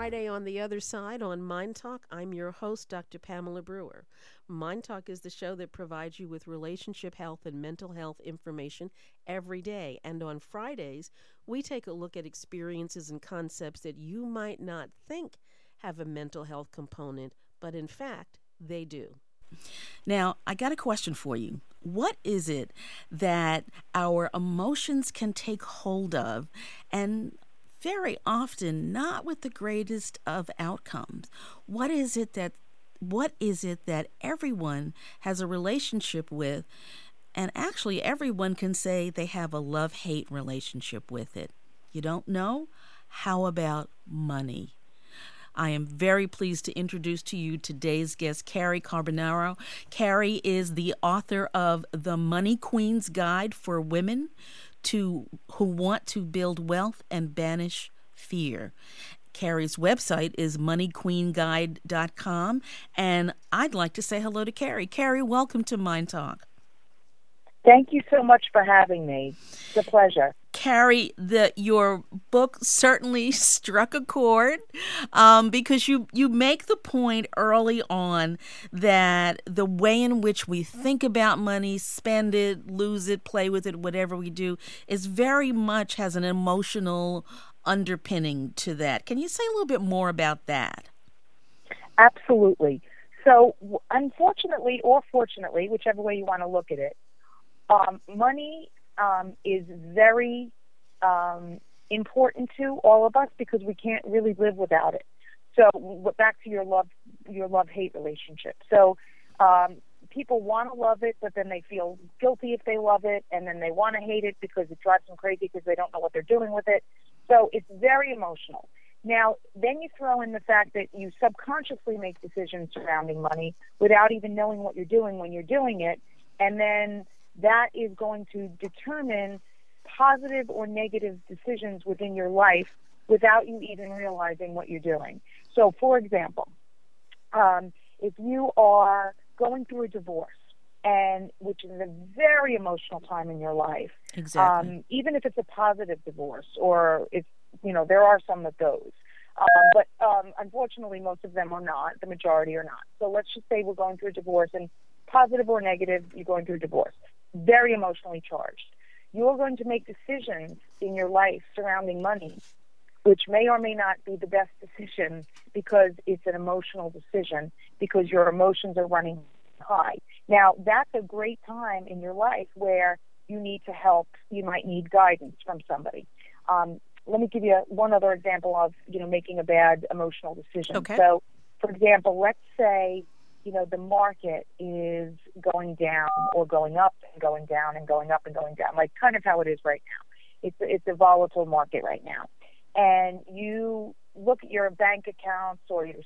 Friday on the other side on Mind Talk. I'm your host, Dr. Pamela Brewer. Mind Talk is the show that provides you with relationship health and mental health information every day. And on Fridays, we take a look at experiences and concepts that you might not think have a mental health component, but in fact, they do. Now, I got a question for you. What is it that our emotions can take hold of, and very often not with the greatest of outcomes? What is it that everyone has a relationship with, and actually everyone can say they have a love-hate relationship with it? You don't know? How about money? I am very pleased to introduce to you today's guest, Carrie Carbonaro. Carrie is the author of The Money Queen's Guide for Women who want to build wealth and banish fear. Carrie's website is moneyqueenguide.com, and I'd like to say hello to Carrie. Carrie, welcome to Mind Talk. Thank you so much for having me. It's a pleasure. Carrie, your book certainly struck a chord because you make the point early on that the way in which we think about money, spend it, lose it, play with it, whatever we do, is very much has an emotional underpinning to that. Can you say a little bit more about that? Absolutely. So, unfortunately or fortunately, whichever way you want to look at it, money is very important to all of us because we can't really live without it. So back to your love-hate relationship. So people want to love it, but then they feel guilty if they love it, and then they want to hate it because it drives them crazy because they don't know what they're doing with it. So it's very emotional. Now, then you throw in the fact that you subconsciously make decisions surrounding money without even knowing what you're doing when you're doing it, and then that is going to determine positive or negative decisions within your life without you even realizing what you're doing. So, for example, if you are going through a divorce, and which is a very emotional time in your life, exactly. Even if it's a positive divorce, or if there are some of those, but unfortunately, most of them are not. The majority are not. So let's just say we're going through a divorce, and positive or negative, you're going through a divorce. Very emotionally charged. You're going to make decisions in your life surrounding money, which may or may not be the best decision because it's an emotional decision, because your emotions are running high. Now, that's a great time in your life where you need to help. You might need guidance from somebody. Let me give you one other example of, making a bad emotional decision. Okay. So, for example, let's say the market is going down or going up and going down and going up and going down, like kind of how it is right now. It's a volatile market right now. And you look at your bank accounts or your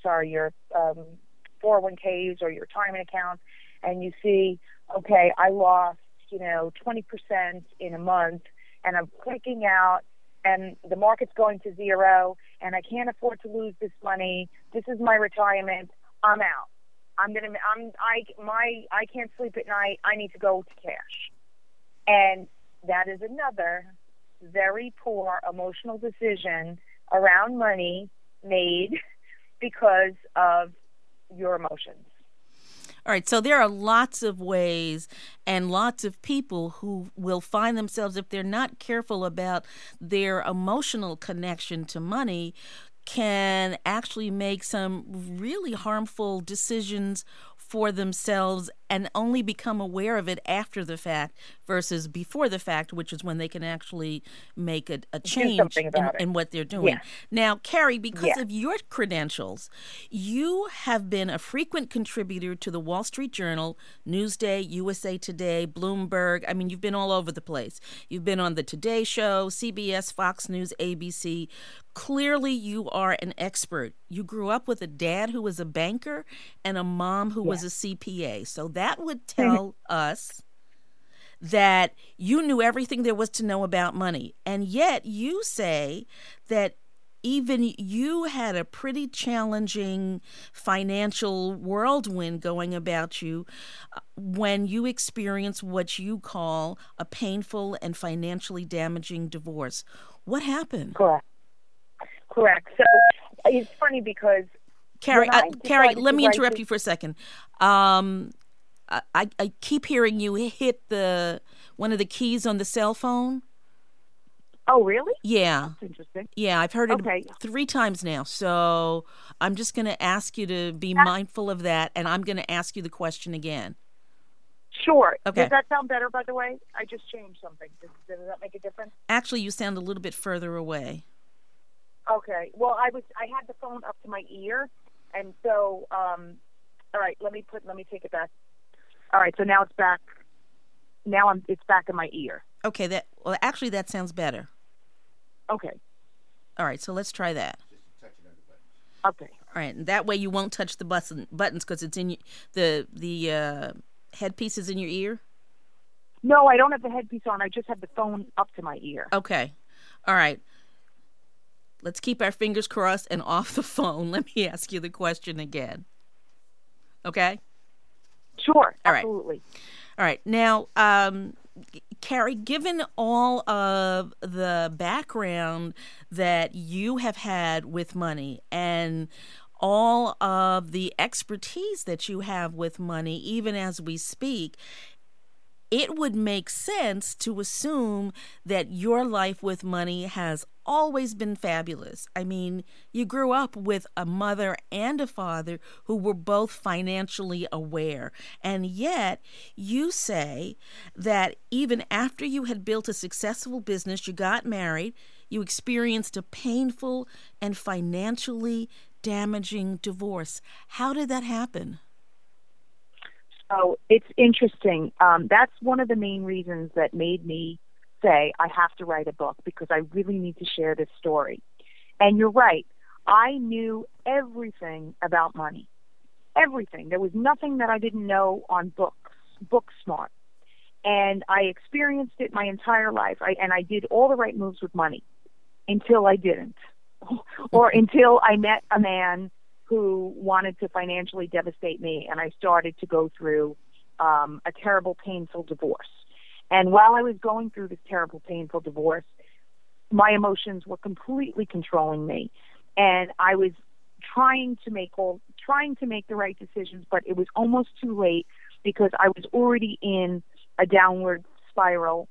401ks or your retirement accounts, and you see, okay, I lost, 20% in a month, and I'm clicking out, and the market's going to zero, and I can't afford to lose this money. This is my retirement. I'm out. I can't sleep at night. I need to go to cash. And that is another very poor emotional decision around money made because of your emotions. All right, so there are lots of ways and lots of people who will find themselves, if they're not careful about their emotional connection to money, can actually make some really harmful decisions for themselves and only become aware of it after the fact versus before the fact, which is when they can actually make a change in what they're doing. Yeah. Now, Carrie, because of your credentials, you have been a frequent contributor to the Wall Street Journal, Newsday, USA Today, Bloomberg. I mean, you've been all over the place. You've been on the Today Show, CBS, Fox News, ABC. Clearly, you are an expert. You grew up with a dad who was a banker and a mom who was a CPA. So that would tell us that you knew everything there was to know about money. And yet you say that even you had a pretty challenging financial whirlwind going about you when you experienced what you call a painful and financially damaging divorce. What happened? Correct. So It's funny because Carrie, when I Carrie, decided let to me write interrupt this- you for a second. I keep hearing you hit one of the keys on the cell phone. Oh, really? Yeah. That's interesting. Yeah, I've heard it Okay. 3 times now. So I'm just going to ask you to be mindful of that, and I'm going to ask you the question again. Sure. Okay. Does that sound better, by the way? I just changed something. Does that make a difference? Actually, you sound a little bit further away. Okay. Well, I had the phone up to my ear, and so all right. Let me take it back. All right. So now it's back. Now it's back in my ear. Okay. Actually, that sounds better. Okay. All right. So let's try that. Okay. All right. And that way you won't touch the buttons because it's in the headpiece is in your ear. No, I don't have the headpiece on. I just have the phone up to my ear. Okay. All right. Let's keep our fingers crossed and off the phone. Let me ask you the question again. Okay? Sure. All right. Absolutely. All right. Now, Carrie, given all of the background that you have had with money and all of the expertise that you have with money, even as we speak, it would make sense to assume that your life with money has always been fabulous. I mean, you grew up with a mother and a father who were both financially aware. And yet, you say that even after you had built a successful business, you got married, you experienced a painful and financially damaging divorce. How did that happen? So it's interesting. That's one of the main reasons that made me say I have to write a book, because I really need to share this story. And you're right. I knew everything about money. Everything. There was nothing that I didn't know on book smart. And I experienced it my entire life. And I did all the right moves with money until I didn't. Or until I met a man who wanted to financially devastate me, and I started to go through a terrible, painful divorce. And while I was going through this terrible, painful divorce, my emotions were completely controlling me, and I was trying to make the right decisions, but it was almost too late because I was already in a downward spiral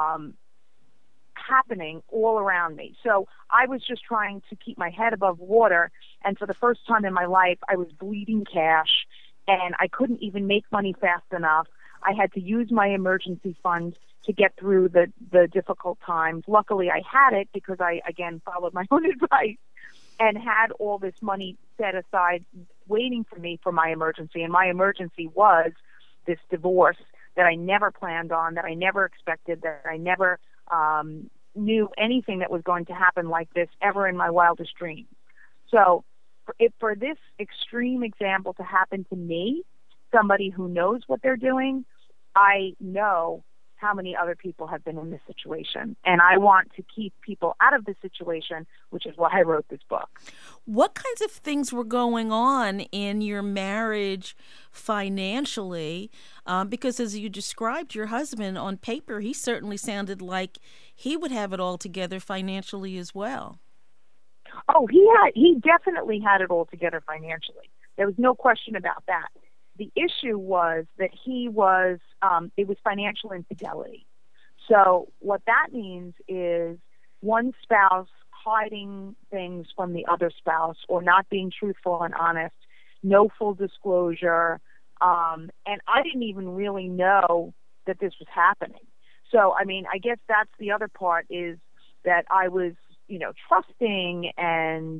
happening all around me. So I was just trying to keep my head above water, and for the first time in my life, I was bleeding cash, and I couldn't even make money fast enough. I had to use my emergency fund to get through the difficult times. Luckily, I had it because I, again, followed my own advice and had all this money set aside waiting for me for my emergency. And my emergency was this divorce that I never planned on, that I never expected, that I never knew anything that was going to happen like this ever in my wildest dreams. So for this extreme example to happen to me, somebody who knows what they're doing, I know how many other people have been in this situation. And I want to keep people out of this situation, which is why I wrote this book. What kinds of things were going on in your marriage financially? Because as you described your husband on paper, he certainly sounded like he would have it all together financially as well. Oh, he definitely had it all together financially. There was no question about that. The issue was that it was financial infidelity. So what that means is one spouse hiding things from the other spouse, or not being truthful and honest, no full disclosure. And I didn't even really know that this was happening. So, I mean, I guess that's the other part, is that I was, trusting and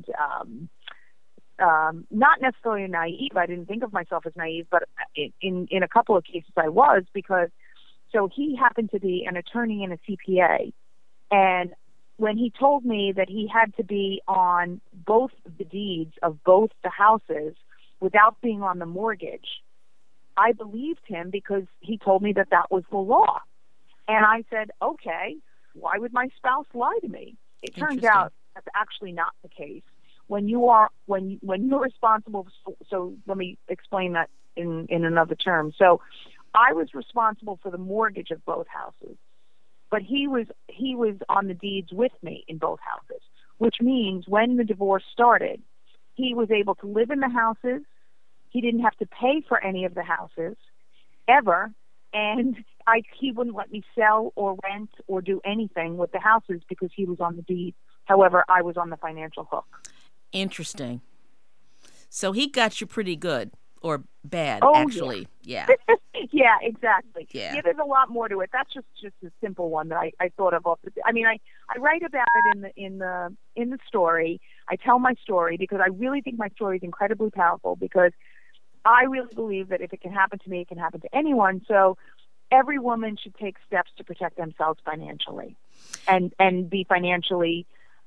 not necessarily naive. I didn't think of myself as naive, but in a couple of cases I was, because so he happened to be an attorney and a CPA. And when he told me that he had to be on both the deeds of both the houses without being on the mortgage, I believed him because he told me that that was the law. And I said, okay, why would my spouse lie to me? It turns out that's actually not the case. When you're responsible, so let me explain that in another term. So I was responsible for the mortgage of both houses, but he was on the deeds with me in both houses, which means when the divorce started, he was able to live in the houses. He didn't have to pay for any of the houses ever, and he wouldn't let me sell or rent or do anything with the houses because he was on the deed. However, I was on the financial hook. Interesting. So he got you pretty good, or bad, Oh, actually. Yeah. Yeah, exactly. Yeah. There's a lot more to it. That's just a simple one that I thought of. I mean, I write about it in the story. I tell my story because I really think my story is incredibly powerful, because I really believe that if it can happen to me, it can happen to anyone. So every woman should take steps to protect themselves financially, and be financially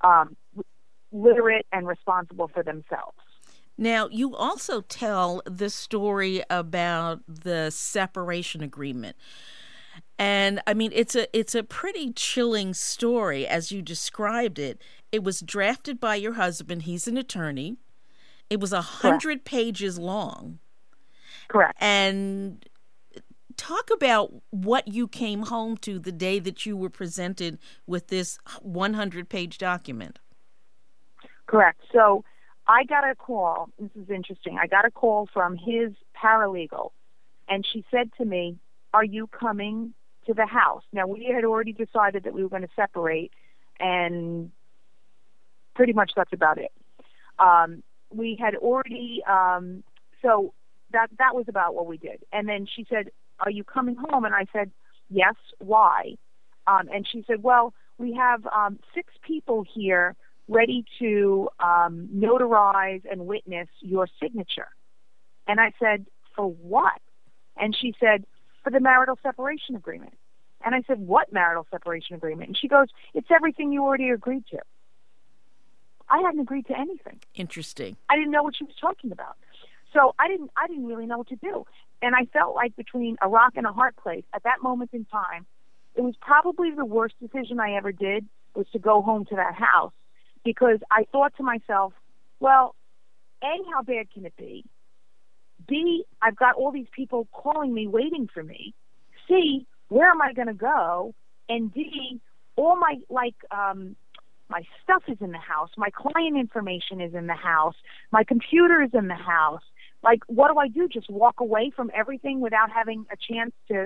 literate and responsible for themselves. Now, you also tell the story about the separation agreement. And I mean, it's a pretty chilling story as you described it. It was drafted by your husband. He's an attorney. It was 100 pages long. Correct. And talk about what you came home to the day that you were presented with this 100-page document. Correct. So I got a call. This is interesting. I got a call from his paralegal, and she said to me, "Are you coming to the house?" Now, we had already decided that we were going to separate, and pretty much that's about it. We had already, so that was about what we did. And then she said, "Are you coming home?" And I said, "Yes." "Why?" And she said, "Well, we have 6 people here ready to notarize and witness your signature." And I said, "For what?" And she said, "For the marital separation agreement." And I said, "What marital separation agreement?" And she goes, "It's everything you already agreed to." I hadn't agreed to anything. Interesting. I didn't know what she was talking about. So I didn't really know what to do. And I felt like between a rock and a hard place at that moment in time. It was probably the worst decision I ever did, was to go home to that house, because I thought to myself, well, A, how bad can it be? B, I've got all these people calling me, waiting for me. C, where am I going to go? And D, all my my stuff is in the house. My client information is in the house. My computer is in the house. Like, what do I do? Just walk away from everything without having a chance to,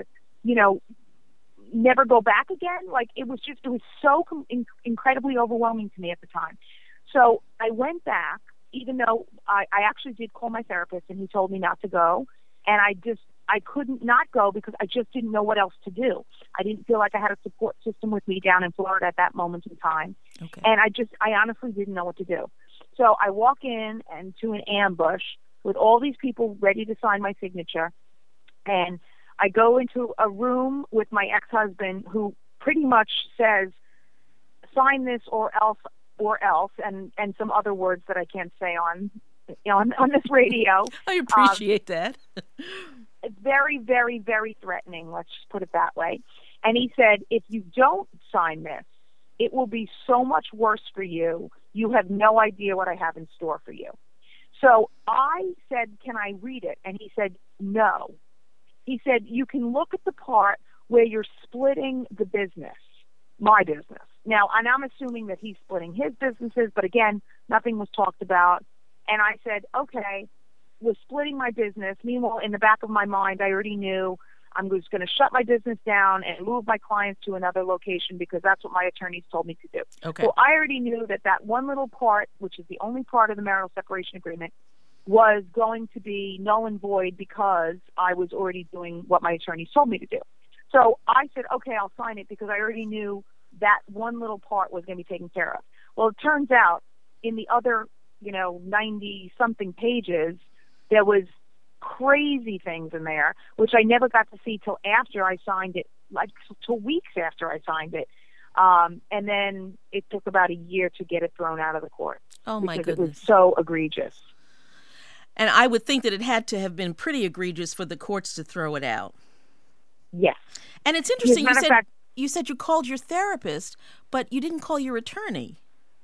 never go back again? Like, it was so incredibly overwhelming to me at the time. So I went back, even though I actually did call my therapist, and he told me not to go. And I couldn't not go because I just didn't know what else to do. I didn't feel like I had a support system with me down in Florida at that moment in time. Okay. And I honestly didn't know what to do. So I walk in and to an ambush with all these people ready to sign my signature. And I go into a room with my ex-husband, who pretty much says, "Sign this or else," and some other words that I can't say on this radio. I appreciate that. Very, very, very threatening, let's just put it that way. And he said, "If you don't sign this, it will be so much worse for you. You have no idea what I have in store for you." So I said, "Can I read it?" And he said, "No." He said, "You can look at the part where you're splitting the business, my business." Now, and I'm assuming that he's splitting his businesses, but again, nothing was talked about. And I said, okay, we're splitting my business. Meanwhile, in the back of my mind, I already knew I'm just going to shut my business down and move my clients to another location, because that's what my attorneys told me to do. Okay. So I already knew that one little part, which is the only part of the marital separation agreement, was going to be null and void because I was already doing what my attorneys told me to do. So I said, okay, I'll sign it, because I already knew that one little part was going to be taken care of. Well, it turns out in the other, 90-something pages, there was crazy things in there, which I never got to see till after I signed it, like till weeks after I signed it. And then it took about a year to get it thrown out of the court. Oh, my because goodness. It was so egregious. And I would think that it had to have been pretty egregious for the courts to throw it out. Yes. And it's interesting, As a matter of fact, you said you called your therapist, but you didn't call your attorney.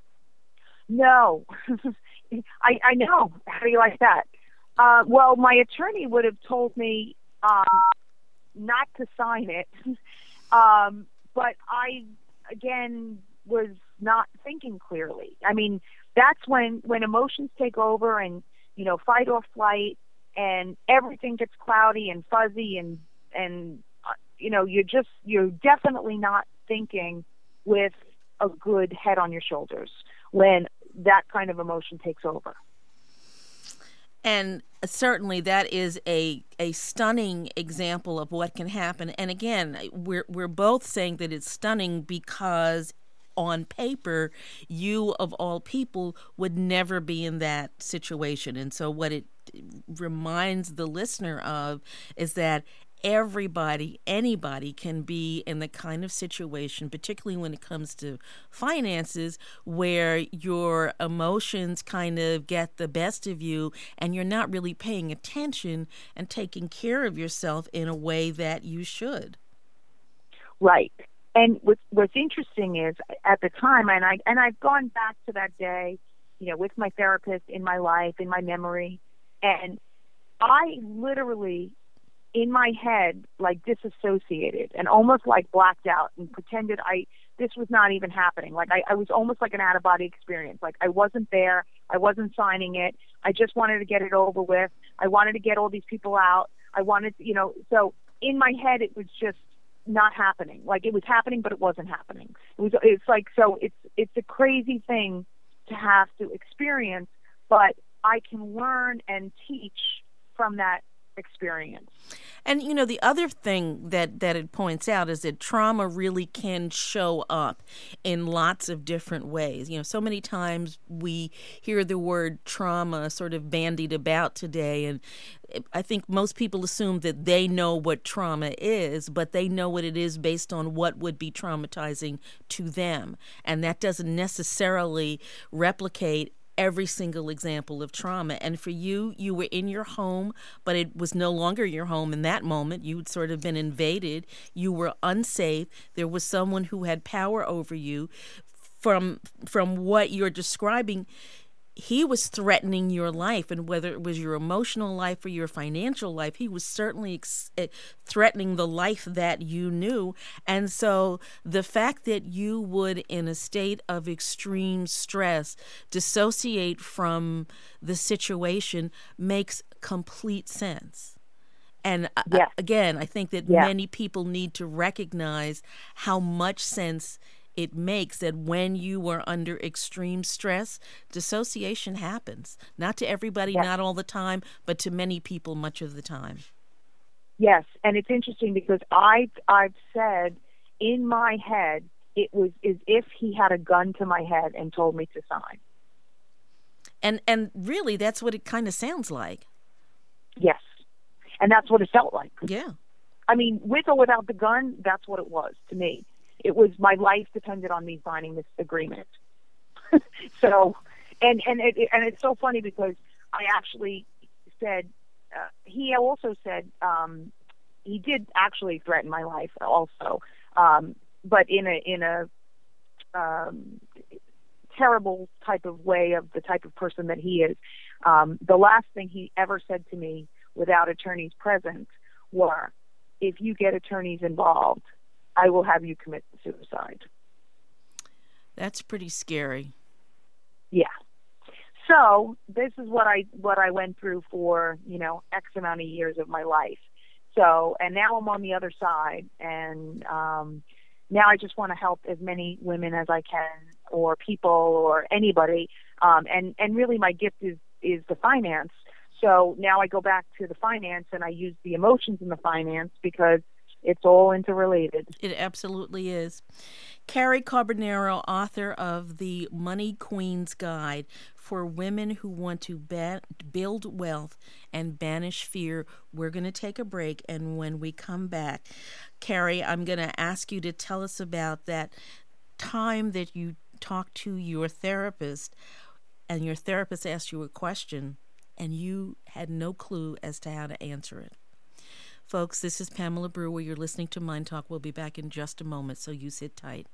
No. I know. How do you like that? Well, my attorney would have told me not to sign it. But I, again, was not thinking clearly. I mean, that's when emotions take over, and fight or flight, and everything gets cloudy and fuzzy, and you're definitely not thinking with a good head on your shoulders when that kind of emotion takes over. And certainly that is a stunning example of what can happen. And again, we're both saying that it's stunning because on paper, you of all people would never be in that situation. And so what it reminds the listener of is that anybody can be in the kind of situation, particularly when it comes to finances, where your emotions kind of get the best of you and you're not really paying attention and taking care of yourself in a way that you should. Right. And what's interesting is at the time, and I've gone back to that day, with my therapist in my life, in my memory, and I literally, in my head, like disassociated and almost like blacked out and pretended this was not even happening. Like I was almost like an out-of-body experience. Like I wasn't there. I wasn't signing it. I just wanted to get it over with. I wanted to get all these people out. I wanted, so in my head, it was just not happening. Like it was happening, but it wasn't happening. It's a crazy thing to have to experience, but I can learn and teach from that experience. And the other thing that it points out is that trauma really can show up in lots of different ways. So many times we hear the word trauma sort of bandied about today, and I think most people assume that they know what trauma is, but they know what it is based on what would be traumatizing to them. And that doesn't necessarily replicate every single example of trauma. And for you were in your home, but it was no longer your home in that moment. You had sort of been invaded. You were unsafe. There was someone who had power over you. From what you're describing, he was threatening your life, and whether it was your emotional life or your financial life, he was certainly threatening the life that you knew. And so the fact that you would, in a state of extreme stress, dissociate from the situation makes complete sense. And again, I think that many people need to recognize how much sense it makes that when you are under extreme stress, dissociation happens. Not to everybody, not all the time, but to many people much of the time. Yes, and it's interesting because I've said in my head, it was as if he had a gun to my head and told me to sign. And really, that's what it kind of sounds like. Yes, and that's what it felt like. Yeah. I mean, with or without the gun, that's what it was to me. It was my life depended on me signing this agreement. So, and it's so funny because I actually said, he also said, he did actually threaten my life also, but in a terrible type of way of the type of person that he is. The last thing he ever said to me without attorneys present were, if you get attorneys involved, I will have you commit suicide. That's pretty scary. Yeah. So this is what I went through for, X amount of years of my life. So, and now I'm on the other side, and now I just want to help as many women as I can, or people, or anybody. And really my gift is the finance. So now I go back to the finance, and I use the emotions in the finance because it's all interrelated. It absolutely is. Carrie Carbonaro, author of The Money Queen's Guide for Women Who Want to Build Wealth and Banish Fear. We're going to take a break, and when we come back, Carrie, I'm going to ask you to tell us about that time that you talked to your therapist, and your therapist asked you a question, and you had no clue as to how to answer it. Folks, this is Pamela Brewer. You're listening to Mind Talk. We'll be back in just a moment, so you sit tight.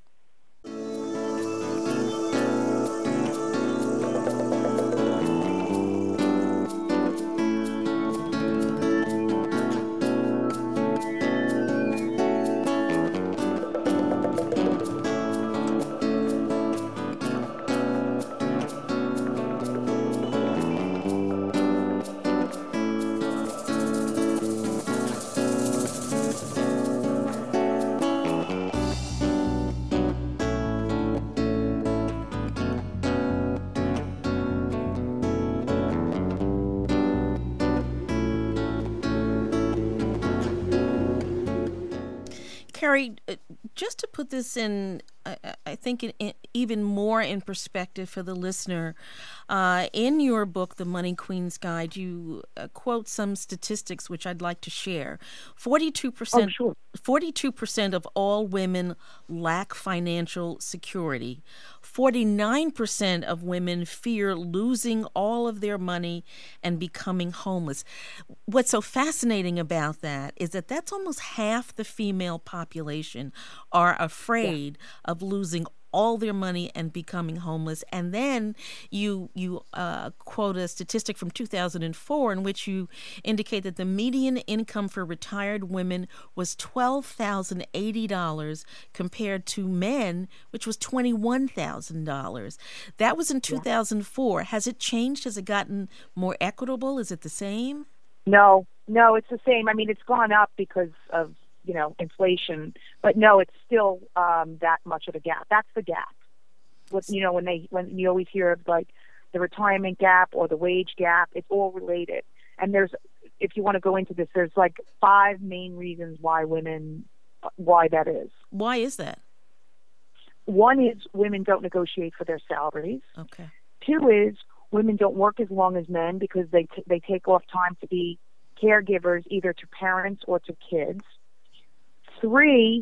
Carrie, just to put this in, I think even more in perspective for the listener, in your book, The Money Queen's Guide, you quote some statistics which I'd like to share. 42%, sure. 42% of all women lack financial security. 49% of women fear losing all of their money and becoming homeless. What's so fascinating about that is that that's almost half the female population are afraid of losing all their money and becoming homeless. And then you quote a statistic from 2004 in which you indicate that the median income for retired women was $12,080 compared to men, which was $21,000. That was in 2004. Has it changed? Has it gotten more equitable? Is it the same? No, it's the same. I mean, it's gone up because of inflation, but no, it's still that much of a gap. That's the gap. When you always hear of like the retirement gap or the wage gap, it's all related. And if you want to go into this, there's like 5 main reasons why that is. Why is that? 1 is women don't negotiate for their salaries. Okay. 2 is women don't work as long as men because they take off time to be caregivers either to parents or to kids. 3,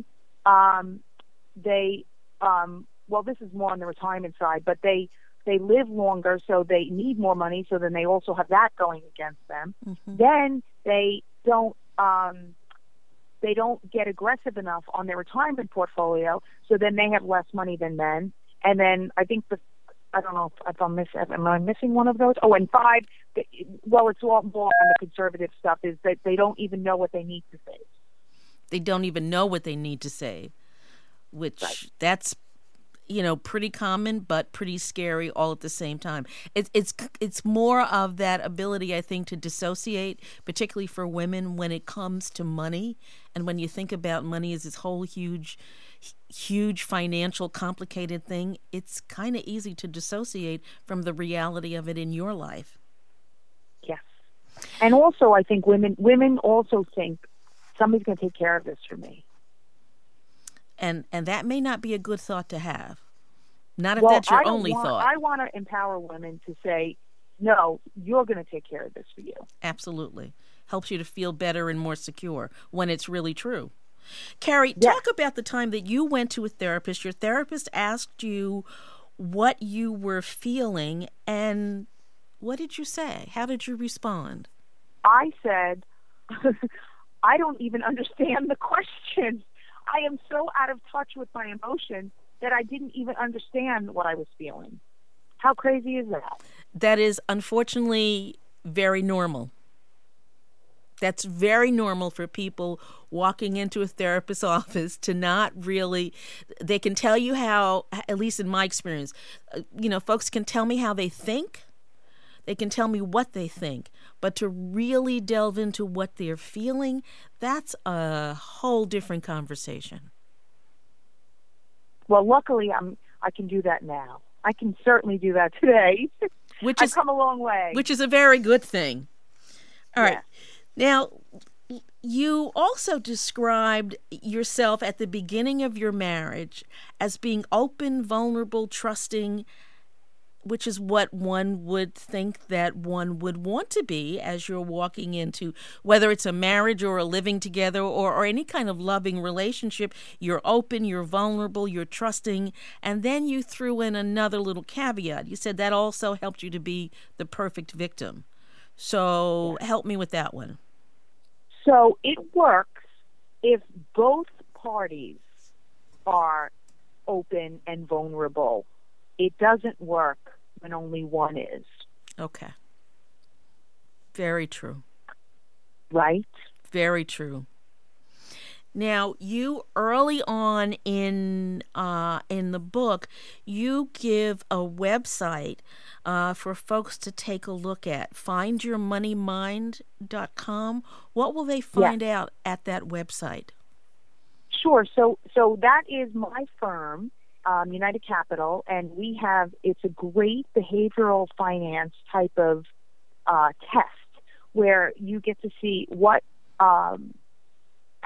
this is more on the retirement side, but they live longer, so they need more money, so then they also have that going against them. Mm-hmm. Then they don't get aggressive enough on their retirement portfolio, so then they have less money than men. And then I think I don't know if am I missing one of those? Oh, and 5, it's all more on the conservative stuff, is that they don't even know what they need to save. They don't even know what they need to save, which that's, pretty common, but pretty scary all at the same time. It's more of that ability, I think, to dissociate, particularly for women when it comes to money. And when you think about money as this whole huge financial complicated thing, it's kind of easy to dissociate from the reality of it in your life. Yes. And also, I think women also think, somebody's going to take care of this for me. And that may not be a good thought to have. Not if that's your only thought. I want to empower women to say, no, you're going to take care of this for you. Absolutely. Helps you to feel better and more secure when it's really true. Carrie, talk about the time that you went to a therapist. Your therapist asked you what you were feeling, and what did you say? How did you respond? I said, I don't even understand the question. I am so out of touch with my emotions that I didn't even understand what I was feeling. How crazy is that? That is unfortunately very normal. That's very normal for people walking into a therapist's office to not really, they can tell you how, at least in my experience, folks can tell me how they think. They can tell me what they think, but to really delve into what they're feeling, that's a whole different conversation. Well, luckily, I can do that now. I can certainly do that today. I've come a long way. Which is a very good thing. All right. Now, you also described yourself at the beginning of your marriage as being open, vulnerable, trusting, which is what one would think that one would want to be as you're walking into, whether it's a marriage or a living together or any kind of loving relationship. You're open, you're vulnerable, you're trusting, and then you threw in another little caveat. You said that also helped you to be the perfect victim. So help me with that one. So it works if both parties are open and vulnerable. It doesn't work when only one is. Okay. Very true. Right? Very true. Now, you early on in the book, you give a website for folks to take a look at, findyourmoneymind.com. What will they find out at that website? Sure. So that is my firm, United Capital, and it's a great behavioral finance type of test where you get to see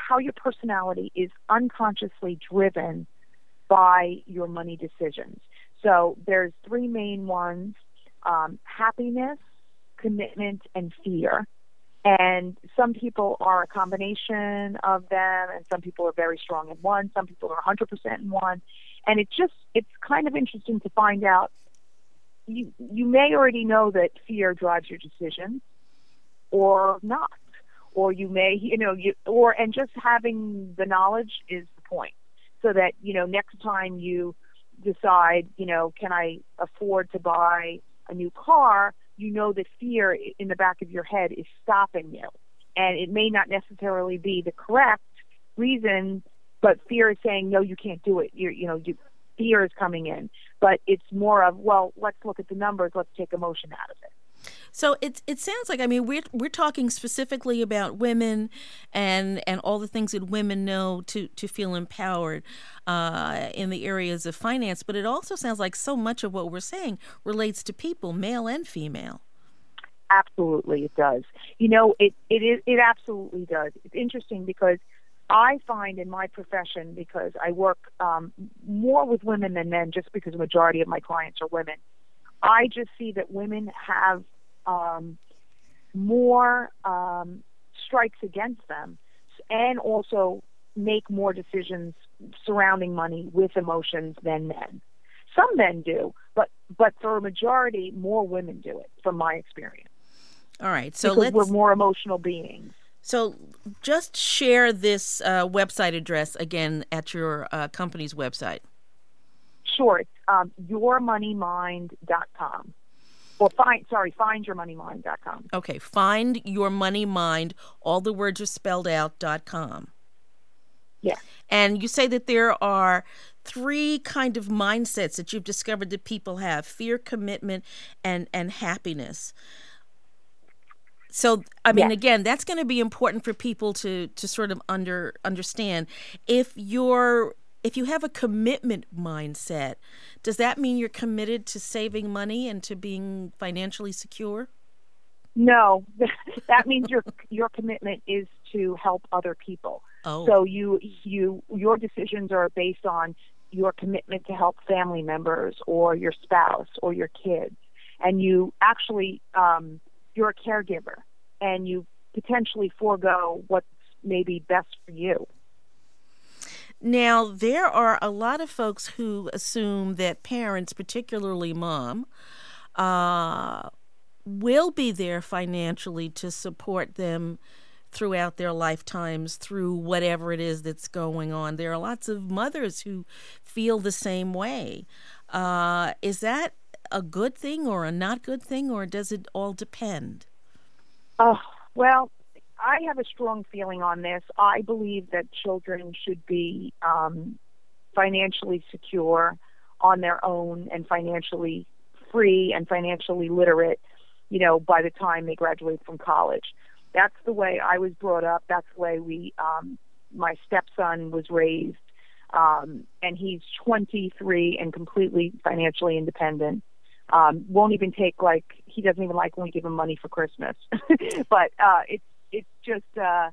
how your personality is unconsciously driven by your money decisions. So there's three main ones: happiness, commitment, and fear. And some people are a combination of them, and some people are very strong in one. Some people are 100% in one. And it's kind of interesting to find out. You may already know that fear drives your decisions, or not, or you may, and just having the knowledge is the point, so that next time you decide, can I afford to buy a new car? You know that fear in the back of your head is stopping you, and it may not necessarily be the correct reason, but fear is saying no, you can't do it. Fear is coming in, but it's more of, well, let's look at the numbers, let's take emotion out of it. So it sounds like, I mean, we're talking specifically about women and all the things that women know to feel empowered in the areas of finance, but it also sounds like so much of what we're saying relates to people, male and female. Absolutely, it does. It absolutely does. It's interesting because I find in my profession, because I work more with women than men, just because the majority of my clients are women, I just see that women have more strikes against them, and also make more decisions surrounding money with emotions than men. Some men do, but for a majority, more women do it, from my experience. All right, so because we're more emotional beings. So just share this website address again at your company's website. Sure, it's yourmoneymind.com. Or findyourmoneymind.com. Okay, findyourmoneymind, all the words are spelled out, .com. Yeah. And you say that there are three kind of mindsets that you've discovered that people have: fear, commitment, and happiness. So, I mean, again, that's going to be important for people to sort of understand. If you have a commitment mindset, does that mean you're committed to saving money and to being financially secure? No, that means your commitment is to help other people. Oh. So your decisions are based on your commitment to help family members or your spouse or your kids, and you actually you're a caregiver, and you potentially forego what's maybe best for you. Now, there are a lot of folks who assume that parents, particularly mom, will be there financially to support them throughout their lifetimes through whatever it is that's going on. There are lots of mothers who feel the same way. Is that a good thing or a not good thing, or does it all depend? Well, I have a strong feeling on this. I believe that children should be financially secure on their own and financially free and financially literate, by the time they graduate from college. That's the way I was brought up. That's the way my stepson was raised. And he's 23 and completely financially independent. Won't even take, he doesn't even like when we give him money for Christmas. But it's just,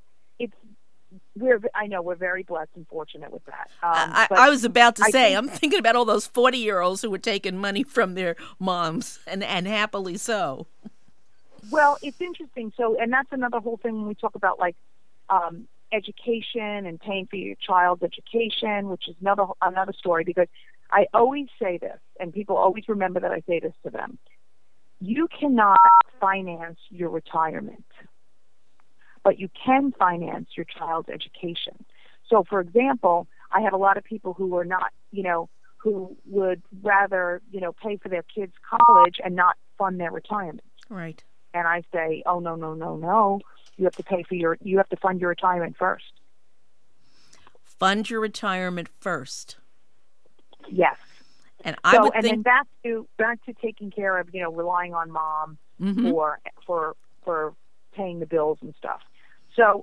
I know we're very blessed and fortunate with that. I was about to say, I'm thinking about all those 40-year-olds who were taking money from their moms, and happily so. Well, it's interesting. So, and that's another whole thing when we talk about education and paying for your child's education, which is another story, because I always say this, and people always remember that I say this to them. You cannot finance your retirement, but you can finance your child's education. So, for example, I have a lot of people who are not, who would rather, pay for their kids' college and not fund their retirement. Right. And I say, oh, no. You have to you have to fund your retirement first. Fund your retirement first. Yes. And then back to taking care of, relying on mom for paying the bills and stuff. So,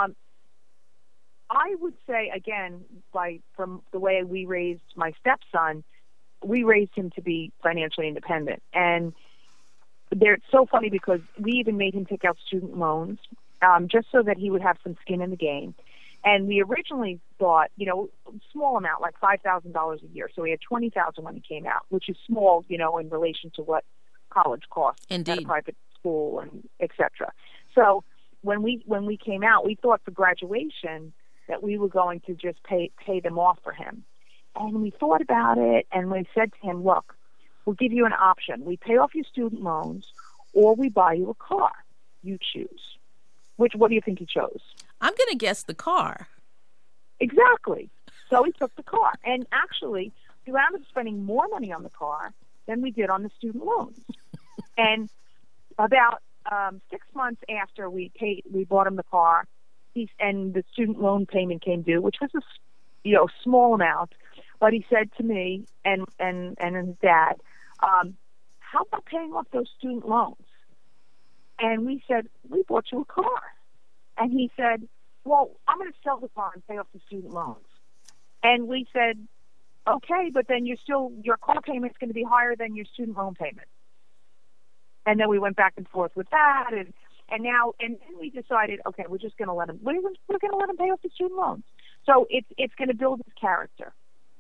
I would say, again, from the way we raised my stepson, we raised him to be financially independent. And it's so funny because we even made him take out student loans just so that he would have some skin in the game. And we originally thought, small amount, like $5,000 a year. So we had $20,000 when he came out, which is small, in relation to what college costs at a private school and et cetera. So when we came out, we thought for graduation that we were going to just pay them off for him. And we thought about it, and we said to him, look, we'll give you an option. We pay off your student loans, or we buy you a car. You choose. What do you think he chose? I'm going to guess the car. Exactly. So he took the car. And actually, we wound up spending more money on the car than we did on the student loans. And about 6 months after we bought him the car, and the student loan payment came due, which was a small amount. But he said to me and his dad, how about paying off those student loans? And we said, we bought you a car. And he said, well, I'm going to sell the car and pay off the student loans. And we said, okay, but then your car payment's going to be higher than your student loan payment. And then we went back and forth with that, and then we decided, okay, we're just going to let him. We're going to let him pay off the student loans. So it's going to build his character,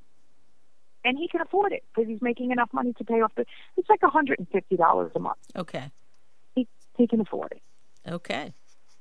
and he can afford it because he's making enough money to pay off it's like $150 a month. Okay, he can afford it. Okay.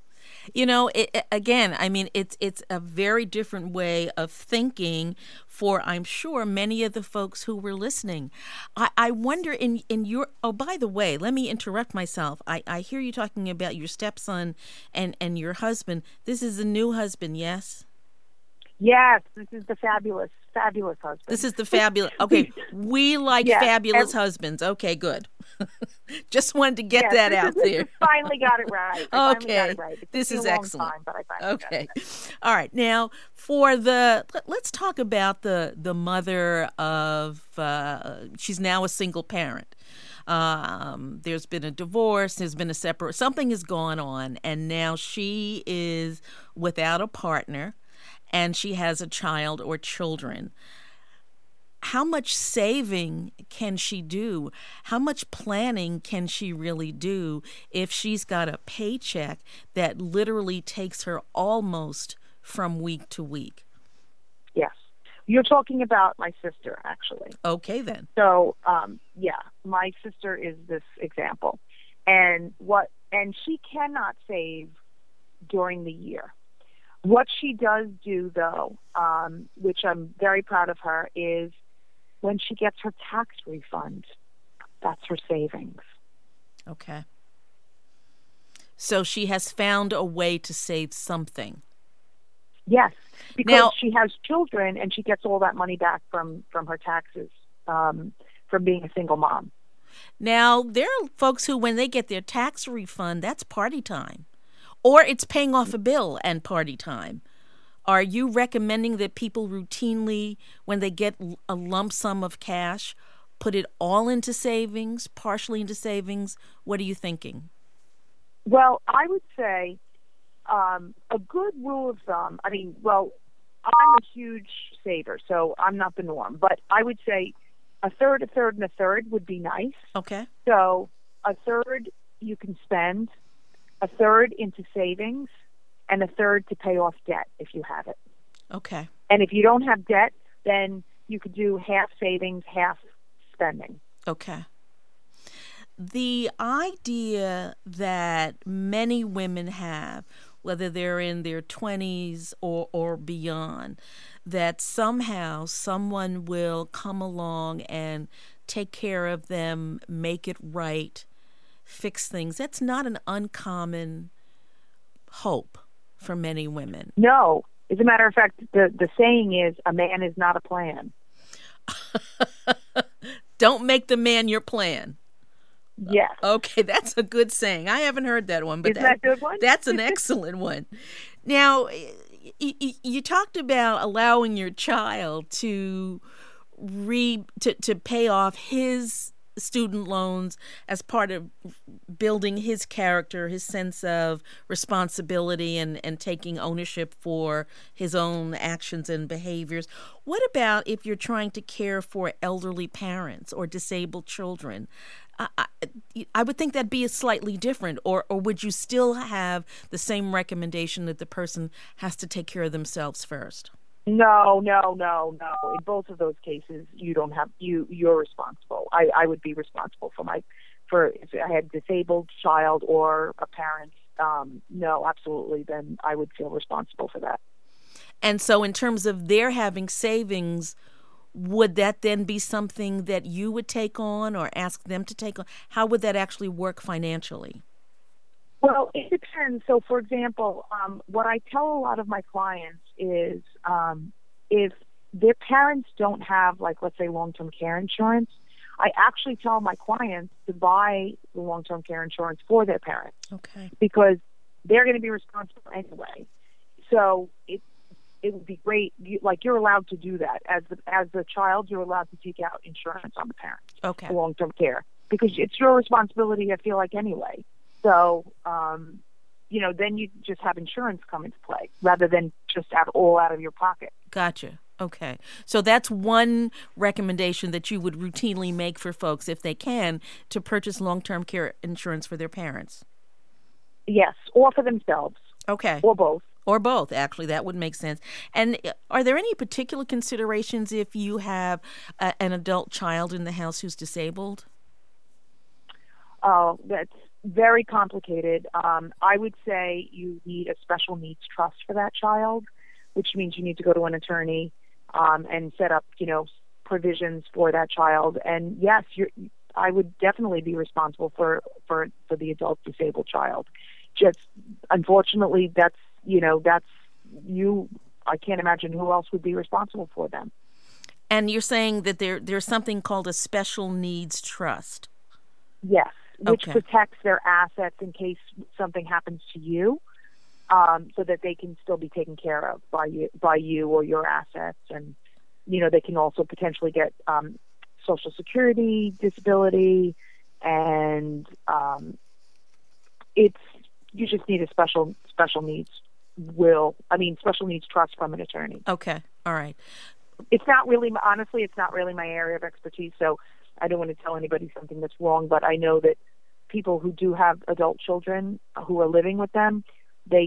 Again, I mean, it's a very different way of thinking for, I'm sure, many of the folks who were listening. I wonder in your, oh, by the way, let me interrupt myself. I hear you talking about your stepson and your husband. This is a new husband, yes? Yes, this is the fabulous husband. This is the fabulous. Okay, we like fabulous husbands. Okay, good. Just wanted to get that out there. Finally got it right. Okay, this is excellent. Time, but I finally got it right. All right, now let's talk about the mother of. She's now a single parent. There's been a divorce. There's been a separate. Something has gone on, and now she is without a partner. And she has a child or children. How much saving can she do? How much planning can she really do if she's got a paycheck that literally takes her almost from week to week? Yes. You're talking about my sister, actually. Okay, then. So, my sister is this example. And she cannot save during the year. What she does do, though, which I'm very proud of her, is when she gets her tax refund, that's her savings. Okay. So she has found a way to save something. Yes, because she has children and she gets all that money back from her taxes from being a single mom. Now, there are folks who, when they get their tax refund, that's party time. Or it's paying off a bill and party time. Are you recommending that people routinely, when they get a lump sum of cash, put it all into savings, partially into savings? What are you thinking? Well, I would say a good rule of thumb, I'm a huge saver, so I'm not the norm. But I would say a third, and a third would be nice. Okay. So a third you can spend, a third into savings, and a third to pay off debt if you have it. Okay. And if you don't have debt, then you could do half savings, half spending. Okay. The idea that many women have, whether they're in their 20s or beyond, that somehow someone will come along and take care of them, make it right, fix things. That's not an uncommon hope for many women. No. As a matter of fact, the saying is, a man is not a plan. Don't make the man your plan. Yes. Okay, that's a good saying. I haven't heard that one, but Isn't that a good one? That's an excellent one. Now, you talked about allowing your child to pay off his student loans as part of building his character, his sense of responsibility and taking ownership for his own actions and behaviors. What about if you're trying to care for elderly parents or disabled children? I would think that'd be a slightly different, or would you still have the same recommendation that the person has to take care of themselves first? No. In both of those cases, you're responsible. I would be responsible for if I had a disabled child or a parent. No, absolutely. Then I would feel responsible for that. And so in terms of their having savings, would that then be something that you would take on or ask them to take on? How would that actually work financially? Well, it depends. So, for example, what I tell a lot of my clients is if their parents don't have, like, let's say, long-term care insurance, I actually tell my clients to buy the long-term care insurance for their parents. Okay. Because they're going to be responsible anyway. So it would be great. You're allowed to do that as the child. You're allowed to take out insurance on the parents for long-term care because it's your responsibility. I feel like anyway. So then you just have insurance come into play rather than just all out of your pocket. Gotcha. Okay. So that's one recommendation that you would routinely make for folks if they can to purchase long-term care insurance for their parents. Yes, or for themselves. Okay. Or both. Or both, actually. That would make sense. And are there any particular considerations if you have an adult child in the house who's disabled? Oh, that's very complicated. I would say you need a special needs trust for that child, which means you need to go to an attorney and set up, provisions for that child. And yes, I would definitely be responsible for the adult disabled child. Just unfortunately, that's you. I can't imagine who else would be responsible for them. And you're saying that there's something called a special needs trust. Yes, which protects their assets in case something happens to you, so that they can still be taken care of by you or your assets, and they can also potentially get Social Security, disability, and you just need a special needs special needs trust from an attorney. Okay, all right. It's not really my area of expertise, so I don't want to tell anybody something that's wrong, but I know that people who do have adult children who are living with them, they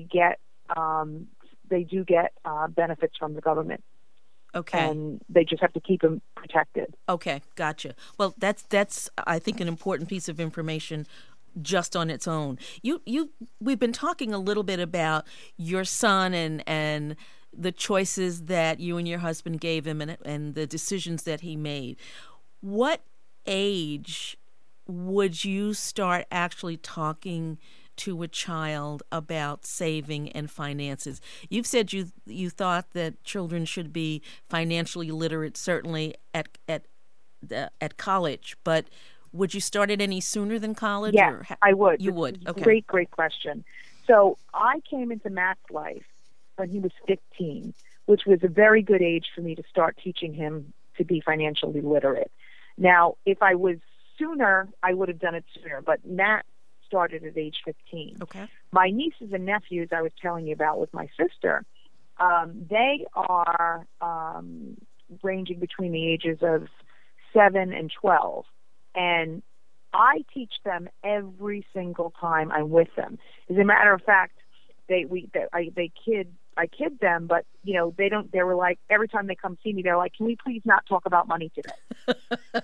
do get benefits from the government. Okay. And they just have to keep them protected. Okay, gotcha. Well, that's I think an important piece of information just on its own. We've been talking a little bit about your son and the choices that you and your husband gave him and the decisions that he made. What age would you start actually talking to a child about saving and finances? You've said you thought that children should be financially literate, certainly at college, but would you start it any sooner than college? Yeah, I would. You would. Okay. Great question. So I came into Matt's life when he was 15, which was a very good age for me to start teaching him to be financially literate. Now, if I was sooner, I would have done it sooner, but Matt started at age 15. Okay. My nieces and nephews I was telling you about with my sister, they are ranging between the ages of 7 and 12. And I teach them every single time I'm with them. As a matter of fact, I kid them, but they don't. They were like, every time they come see me, they're like, "Can we please not talk about money today?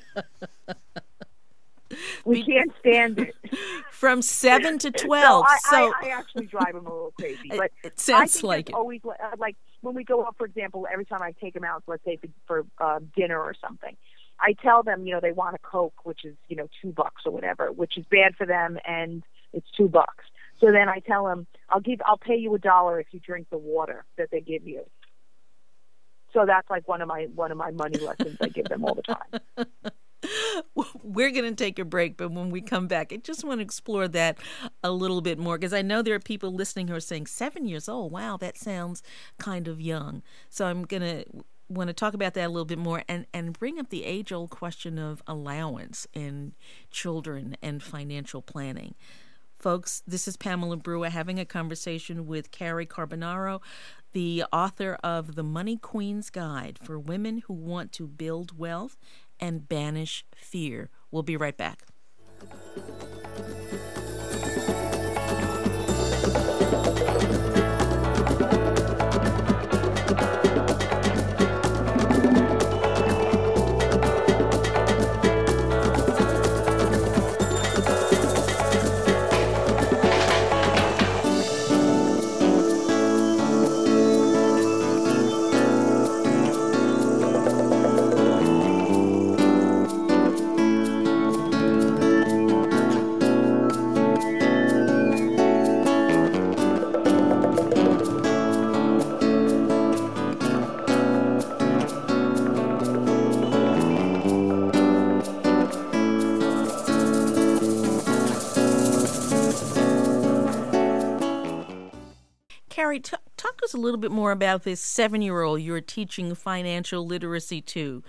We can't stand it." From 7 to 12. So I actually drive them a little crazy. But it sounds like it. Always like when we go out, for example, every time I take them out, let's say for dinner or something, I tell them, they want a Coke, which is, $2 or whatever, which is bad for them, and it's $2. So then I tell them, I'll pay you $1 if you drink the water that they give you. So that's like one of my money lessons I give them all the time. We're going to take a break, but when we come back, I just want to explore that a little bit more, because I know there are people listening who are saying 7 years old. Wow, that sounds kind of young. So I'm going to want to talk about that a little bit more and bring up the age-old question of allowance in children and financial planning. Folks, this is Pamela Brewer having a conversation with Carrie Carbonaro, the author of The Money Queen's Guide for Women Who Want to Build Wealth and Banish Fear. We'll be right back. Carrie, talk to us a little bit more about this 7-year-old you're teaching financial literacy to.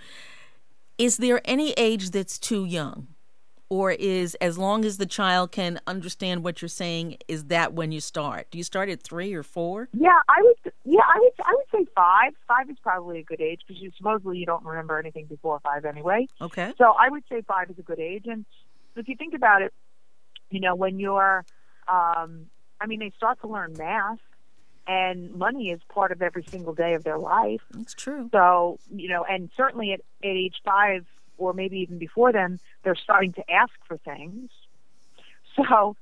Is there any age that's too young? Or is, as long as the child can understand what you're saying, is that when you start? Do you start at 3 or 4? Yeah, I would say 5. 5 is probably a good age because supposedly you don't remember anything before 5 anyway. Okay. So I would say 5 is a good age. And if you think about it, when you're, they start to learn math, and money is part of every single day of their life. That's true. So, and certainly at age 5 or maybe even before then, they're starting to ask for things. So,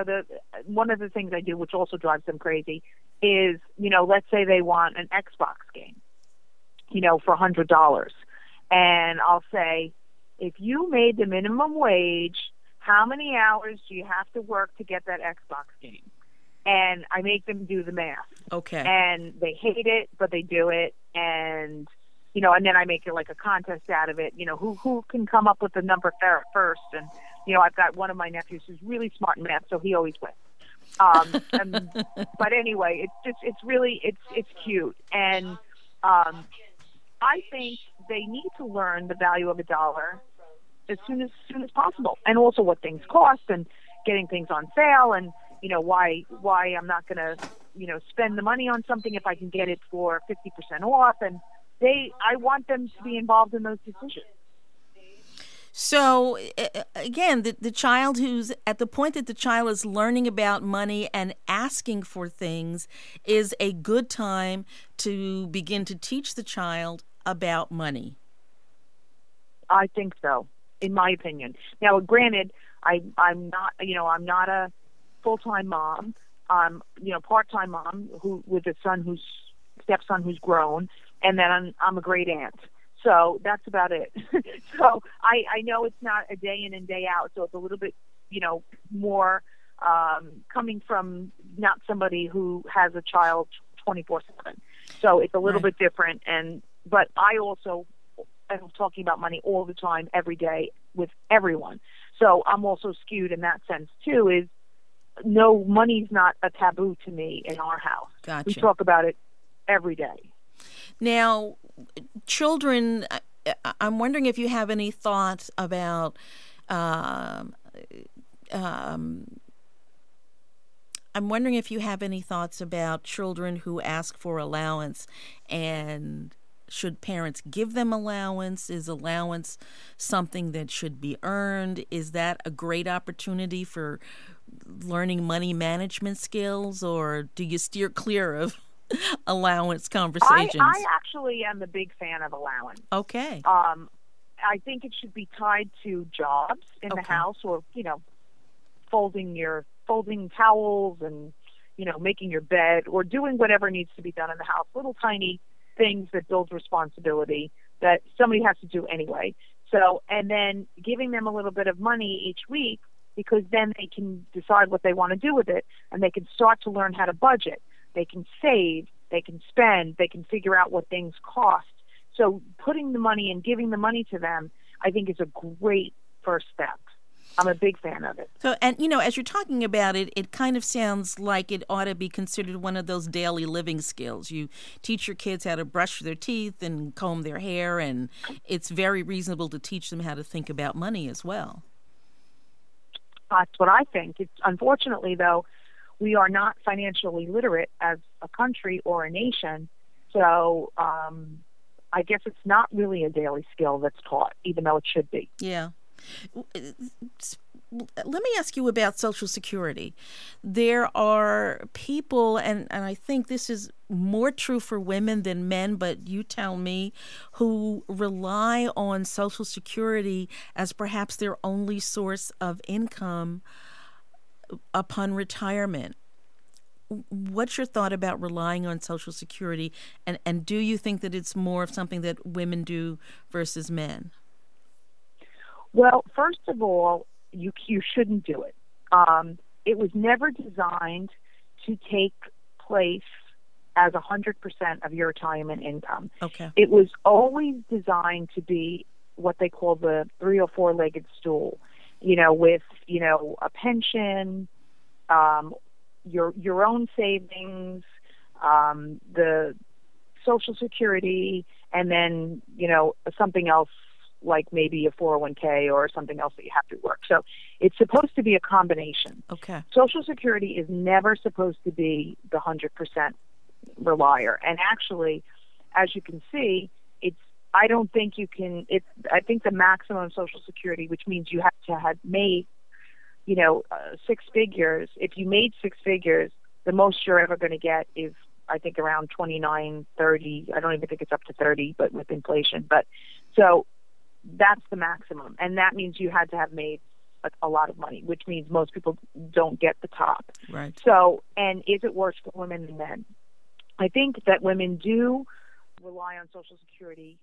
one of the things I do, which also drives them crazy, is, let's say they want an Xbox game, for $100. And I'll say, if you made the minimum wage, how many hours do you have to work to get that Xbox game? And I make them do the math. Okay. And they hate it, but they do it. And, and then I make it like a contest out of it. Who can come up with the number first? And, I've got one of my nephews who's really smart in math, so he always wins. But anyway, it's cute. And I think they need to learn the value of a dollar as soon as possible. And also what things cost and getting things on sale and, why I'm not going to, spend the money on something if I can get it for 50% off. And I want them to be involved in those decisions. So, again, the child who's at the point that the child is learning about money and asking for things is a good time to begin to teach the child about money. I think so, in my opinion. Now, granted, I'm not a full-time mom. Part-time mom with a stepson who's grown, and then I'm a great aunt. So that's about it. So I know it's not a day in and day out, so it's a little bit, more coming from not somebody who has a child 24/7. So it's a little bit different. But I also am talking about money all the time, every day, with everyone. So I'm also skewed in that sense too. Is no, money's not a taboo to me in our house. Gotcha. We talk about it every day. Now, children, I'm wondering if you have any thoughts about I'm wondering if you have any thoughts about children who ask for allowance, and should parents give them allowance? Is allowance something that should be earned? Is that a great opportunity for learning money management skills, or do you steer clear of allowance conversations? I actually am a big fan of allowance. Okay. I think it should be tied to jobs in the house, or folding towels and making your bed, or doing whatever needs to be done in the house. Little tiny things that build responsibility that somebody has to do anyway. So, and then giving them a little bit of money each week, because then they can decide what they want to do with it, and they can start to learn how to budget. They can save, they can spend, they can figure out what things cost. So putting the money and giving the money to them, I think, is a great first step. I'm a big fan of it. So, and as you're talking about it, it kind of sounds like it ought to be considered one of those daily living skills. You teach your kids how to brush their teeth and comb their hair, and it's very reasonable to teach them how to think about money as well. That's what I think. Unfortunately, though, we are not financially literate as a country or a nation. So I guess it's not really a daily skill that's taught, even though it should be. Yeah. let me ask you about Social Security. There are people, and I think this is more true for women than men, but you tell me, who rely on Social Security as perhaps their only source of income upon retirement. What's your thought about relying on Social Security, and do you think that it's more of something that women do versus men? Well, first of all, you shouldn't do it. It was never designed to take place as 100% of your retirement income. Okay. It was always designed to be what they call the 3 or 4-legged stool, with, a pension, your own savings, the Social Security, and then, something else like maybe a 401k or something else that you have to work. So it's supposed to be a combination. Okay. Social Security is never supposed to be the 100% relier. And actually, as you can see, I don't think you can, I think the maximum Social Security, which means you have to have made, 6 figures. If you made 6 figures, the most you're ever going to get is, I think, around 29, 30. I don't even think it's up to 30, but with inflation. But so that's the maximum. And that means you had to have made a lot of money, which means most people don't get the top. Right. So, and is it worse for women than men? I think that women do rely on Social Security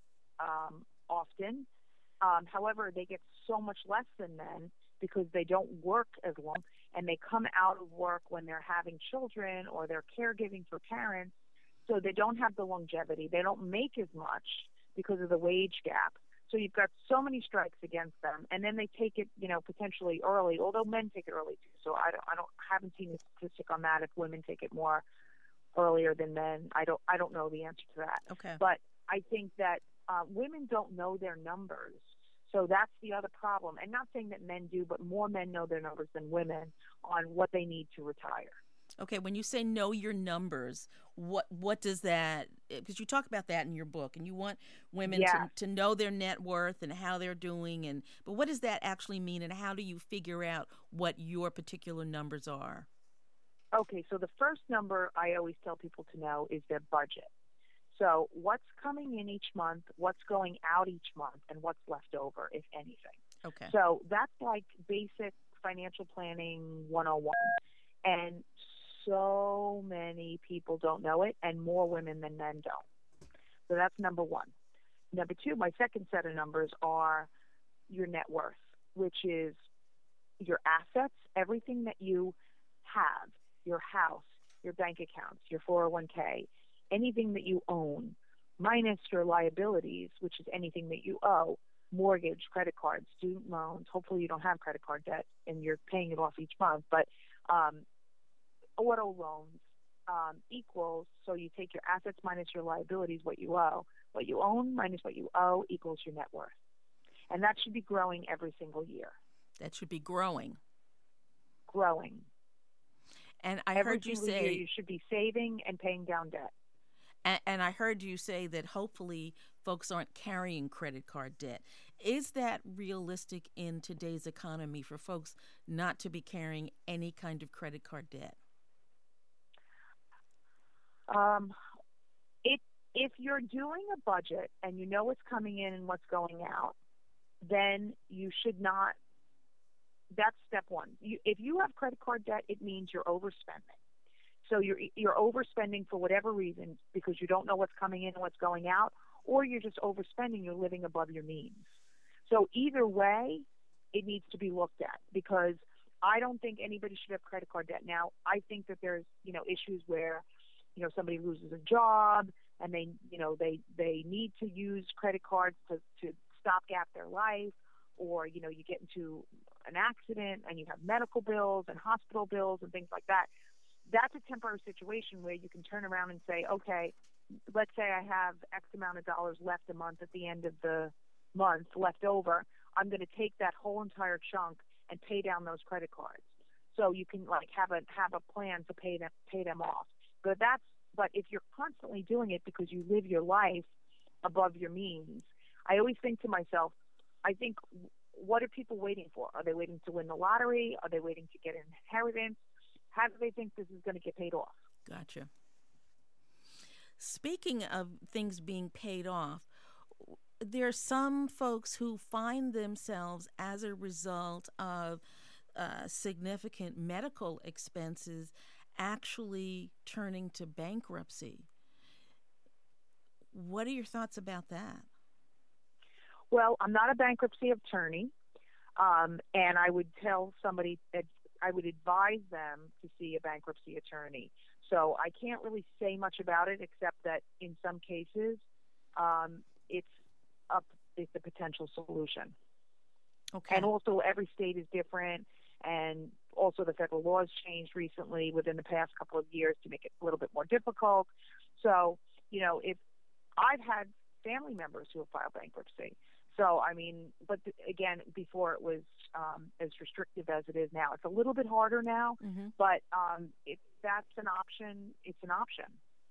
often. However, they get so much less than men because they don't work as long, and they come out of work when they're having children or they're caregiving for parents, so they don't have the longevity. They don't make as much because of the wage gap. So you've got so many strikes against them, and then they take it, potentially early. Although men take it early too, so I haven't seen a statistic on that if women take it more earlier than men. I don't know the answer to that. Okay. But I think that women don't know their numbers, so that's the other problem. And not saying that men do, but more men know their numbers than women on what they need to retire. Okay, when you say know your numbers, what does that, because you talk about that in your book, and you want women to know their net worth and how they're doing, but what does that actually mean, and how do you figure out what your particular numbers are? Okay, so the first number I always tell people to know is their budget. So what's coming in each month, what's going out each month, and what's left over, if anything. Okay. So that's like basic financial planning 101. And so many people don't know it, and more women than men don't. So that's number one. Number two, my second set of numbers are your net worth, which is your assets, everything that you have, your house, your bank accounts, your 401k, anything that you own, minus your liabilities, which is anything that you owe, mortgage, credit cards, student loans. Hopefully you don't have credit card debt and you're paying it off each month, but auto loans equals, so you take your assets minus your liabilities, what you owe. What you own minus what you owe equals your net worth. And that should be growing every single year. That should be growing. Growing. And I every heard you say year you should be saving and paying down debt. And I heard you say that hopefully folks aren't carrying credit card debt. Is that realistic in today's economy for folks not to be carrying any kind of credit card debt? If you're doing a budget and you know what's coming in and what's going out, then you should not. That's step one. If you have credit card debt, it means you're overspending. So you're overspending for whatever reason because you don't know what's coming in and what's going out, or you're just overspending. You're living above your means. So either way, it needs to be looked at, because I don't think anybody should have credit card debt. Now, I think that there's issues where somebody loses a job and they need to use credit cards to stopgap their life, or you get into an accident and you have medical bills and hospital bills and things like that. That's a temporary situation where you can turn around and say, okay, let's say I have X amount of dollars left a month at the end of the month left over. I'm going to take that whole entire chunk and pay down those credit cards. So you can have a plan to pay them off. But if you're constantly doing it because you live your life above your means, I always think to myself, I think what are people waiting for? Are they waiting to win the lottery? Are they waiting to get an inheritance? How do they think this is going to get paid off? Gotcha. Speaking of things being paid off, there are some folks who find themselves as a result of significant medical expenses actually turning to bankruptcy. What are your thoughts about that? Well, I'm not a bankruptcy attorney, and I would tell somebody that I would advise them to see a bankruptcy attorney. So I can't really say much about it, except that in some cases, it's a potential solution. Okay. And also, every state is different, and also the federal laws changed recently within the past couple of years to make it a little bit more difficult. So, if I've had family members who have filed bankruptcy. So, but again, before it was as restrictive as it is now. It's a little bit harder now, but if that's an option, it's an option.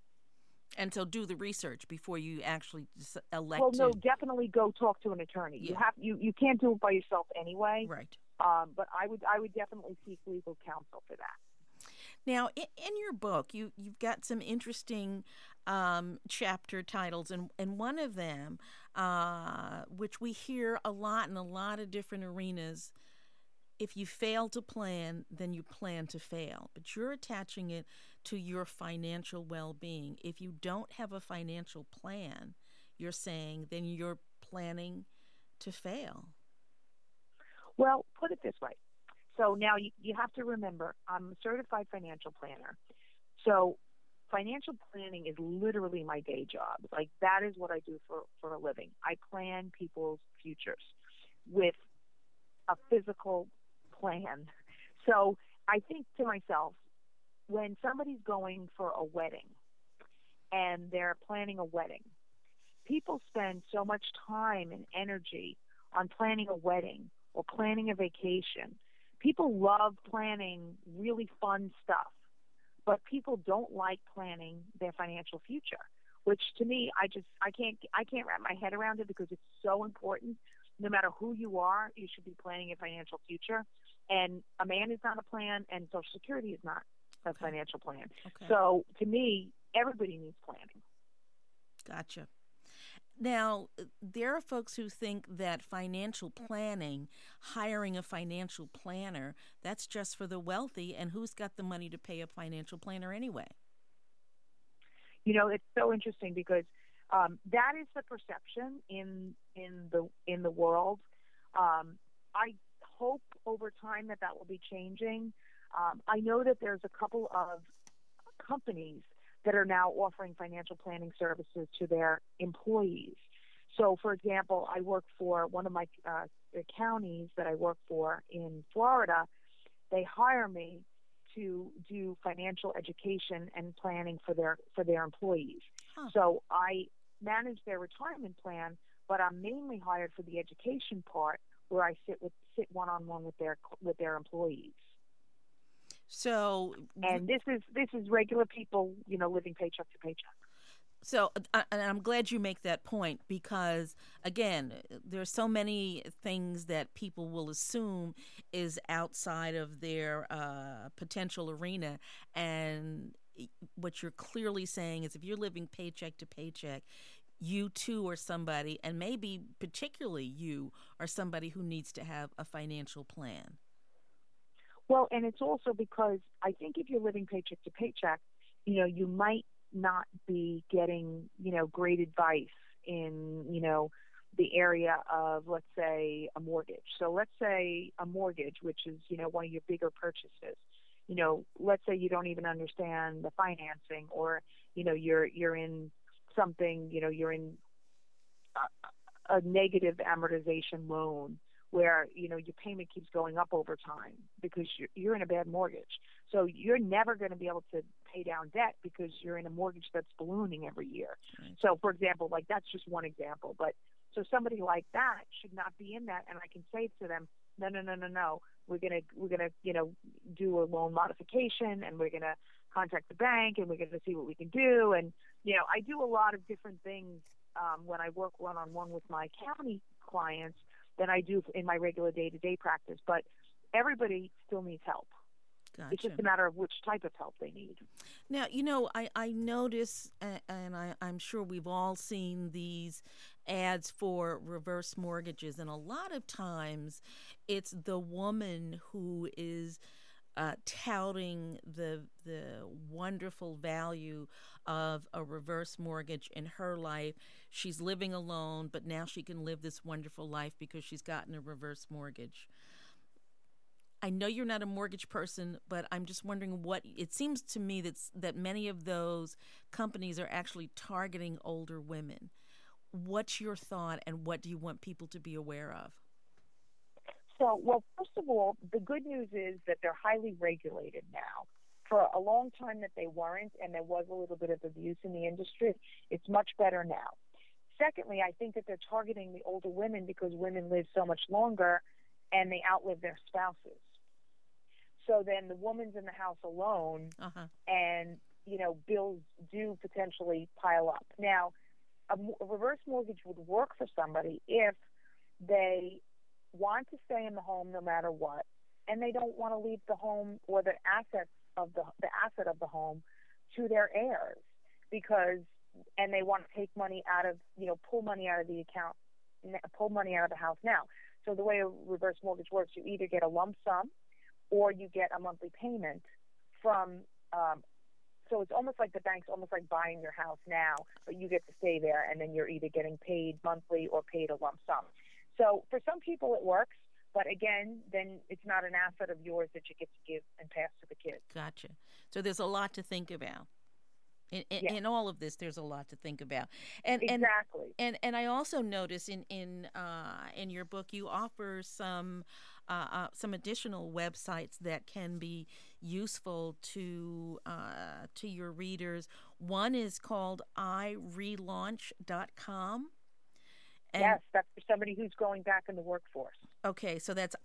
And so do the research before you actually elect Well, no, to. definitely go talk to an attorney. Yeah. You can't do it by yourself anyway. Right. But I would definitely seek legal counsel for that. Now, in your book, you've got some interesting chapter titles, and one of them, which we hear a lot in a lot of different arenas, if you fail to plan, then you plan to fail. But you're attaching it to your financial well-being. If you don't have a financial plan, you're saying, then you're planning to fail. Well, put it this way. So now you have to remember, I'm a certified financial planner. So financial planning is literally my day job. Like, that is what I do for a living. I plan people's futures with a physical plan. So I think to myself, when somebody's going for a wedding and they're planning a wedding, people spend so much time and energy on planning a wedding or planning a vacation. People love planning really fun stuff, but people don't like planning their financial future, which to me, I can't wrap my head around it, because it's so important. No matter who you are, you should be planning your financial future. And a man is not a plan, and Social Security is not a financial plan. Okay. So to me, everybody needs planning. Gotcha. Now, there are folks who think that financial planning, hiring a financial planner, that's just for the wealthy, and who's got the money to pay a financial planner anyway? It's so interesting, because that is the perception in the world. I hope over time that will be changing. I know that there's a couple of companies that are now offering financial planning services to their employees. So, for example, I work for one of my the counties that I work for in Florida. They hire me to do financial education and planning for their employees. Huh. So I manage their retirement plan, but I'm mainly hired for the education part, where I sit one-on-one with their employees. So, and this is regular people, living paycheck to paycheck. So, and I'm glad you make that point, because, again, there are so many things that people will assume is outside of their potential arena. And what you're clearly saying is, if you're living paycheck to paycheck, you too are somebody, and maybe particularly you are somebody who needs to have a financial plan. Well, and it's also because I think if you're living paycheck to paycheck, you might not be getting, great advice in, the area of, let's say, a mortgage. So let's say a mortgage, which is, one of your bigger purchases. Let's say you don't even understand the financing, or, you're in something, you're in a negative amortization loan, where, your payment keeps going up over time because you're in a bad mortgage. So you're never going to be able to pay down debt because you're in a mortgage that's ballooning every year. Right. So, for example, that's just one example. But so somebody like that should not be in that. And I can say to them, no. We're gonna do a loan modification, and we're gonna contact the bank, and we're gonna see what we can do. And I do a lot of different things when I work one-on-one with my county clients, than I do in my regular day-to-day practice. But everybody still needs help. Gotcha. It's just a matter of which type of help they need. Now, I notice, and I'm sure we've all seen these ads for reverse mortgages, and a lot of times it's the woman who is touting the wonderful value of a reverse mortgage in her life. She's living alone, but now she can live this wonderful life because she's gotten a reverse mortgage. I know you're not a mortgage person, but I'm just wondering what it seems to me that many of those companies are actually targeting older women. What's your thought, and what do you want people to be aware of? So, well, first of all, the good news is that they're highly regulated now. For a long time that they weren't, and there was a little bit of abuse in the industry, it's much better now. Secondly, I think that they're targeting the older women because women live so much longer and they outlive their spouses. So then the woman's in the house alone, and, bills do potentially pile up. Now, a reverse mortgage would work for somebody if they want to stay in the home no matter what, and they don't want to leave the home or the asset of the home to their heirs, and they want to take money out of, pull money out of the account, pull money out of the house now. So the way a reverse mortgage works, you either get a lump sum or you get a monthly payment from, so it's almost like the bank's almost like buying your house now, but you get to stay there, and then you're either getting paid monthly or paid a lump sum. So for some people it works, but again, then it's not an asset of yours that you get to give and pass to the kids. Gotcha. So there's a lot to think about. In all of this, there's a lot to think about, exactly. And I also notice in your book you offer some additional websites that can be useful to your readers. One is called irelaunch.com. Yes, that's for somebody who's going back in the workforce. Okay, so that's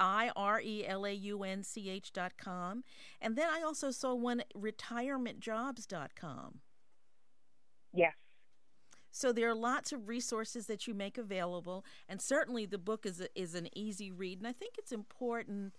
irelaunch.com. And then I also saw one, retirementjobs.com. Yes. So there are lots of resources that you make available, and certainly the book is an easy read. And I think it's important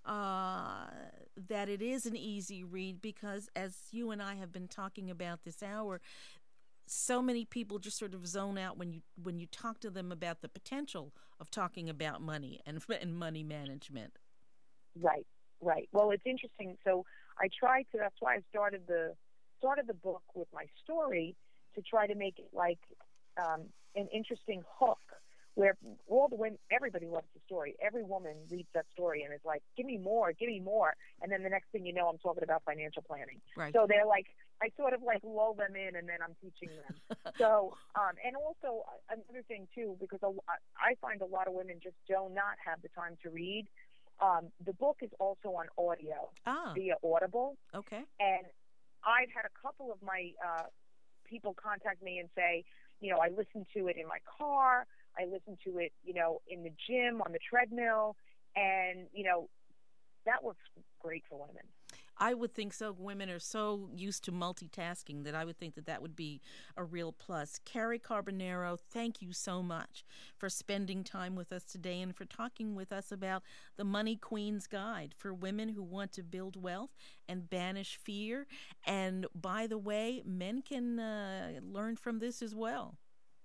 that it is an easy read because, as you and I have been talking about this hour, so many people just sort of zone out when you talk to them about the potential of talking about money and money management. Right. Well, it's interesting. So that's why I started the book with my story, to try to make it like an interesting hook where all the women, everybody loves the story. Every woman reads that story and is like, give me more. And then the next thing you know, I'm talking about financial planning. Right. So they're like, I sort of like lull them in, and then I'm teaching them. So, and also another thing too, because I find a lot of women just do not have the time to read. The book is also on audio via Audible. Okay. And I've had a couple of my people contact me and say, I listen to it in my car, I listen to it, in the gym, on the treadmill, and, that works great for women. I would think so. Women are so used to multitasking that I would think that would be a real plus. Carrie Carbonaro, thank you so much for spending time with us today and for talking with us about the Money Queen's Guide for women who want to build wealth and banish fear. And by the way, men can learn from this as well.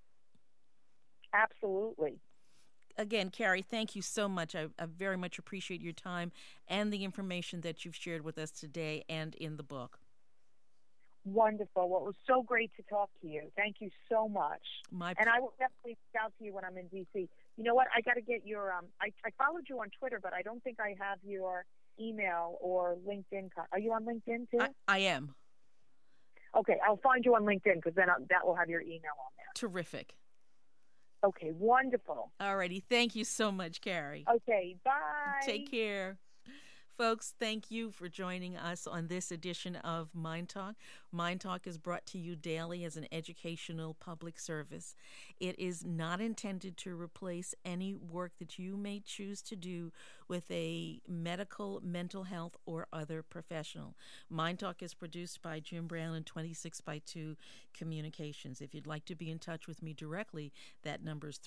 Absolutely. Again, Carrie, thank you so much. I very much appreciate your time and the information that you've shared with us today and in the book. Wonderful. Well, it was so great to talk to you. Thank you so much. And I will definitely reach out to you when I'm in D.C. You know what? I got to get your I followed you on Twitter, but I don't think I have your email or LinkedIn. Are you on LinkedIn too? I am. Okay, I'll find you on LinkedIn because then that will have your email on there. Terrific. Okay, wonderful. All righty. Thank you so much, Carrie. Okay, bye. Take care. Folks, thank you for joining us on this edition of Mind Talk. Mind Talk is brought to you daily as an educational public service. It is not intended to replace any work that you may choose to do with a medical, mental health, or other professional. Mind Talk is produced by Jim Brown and 26x2 Communications. If you'd like to be in touch with me directly, that number is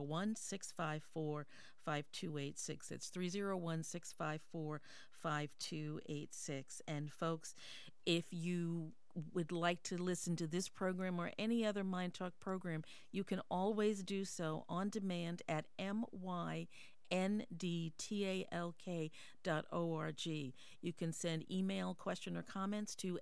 301-654-5286. It's 301-654-5286. And folks, if you would like to listen to this program or any other Mind Talk program, you can always do so on demand at myndtalk.org. You can send email, question, or comments to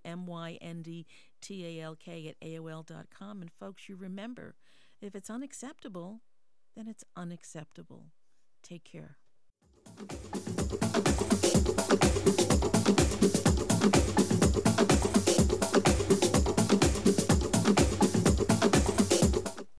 myndtalk@aol.com. And folks, you remember, if it's unacceptable, then it's unacceptable. Take care.